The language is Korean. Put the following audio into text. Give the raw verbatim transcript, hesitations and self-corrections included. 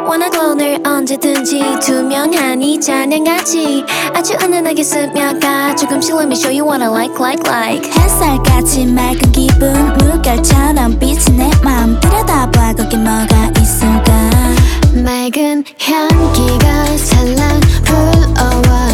원하고 늘 언제든지 투명한 이 잔향같이 아주 은은하게 스며가 조금씩 let me show you what I like like like 햇살같이 맑은 기분 물결처럼 비친 내 맘 들여다봐 거기 뭐가 있을까 맑은 향기가 살랑 불어와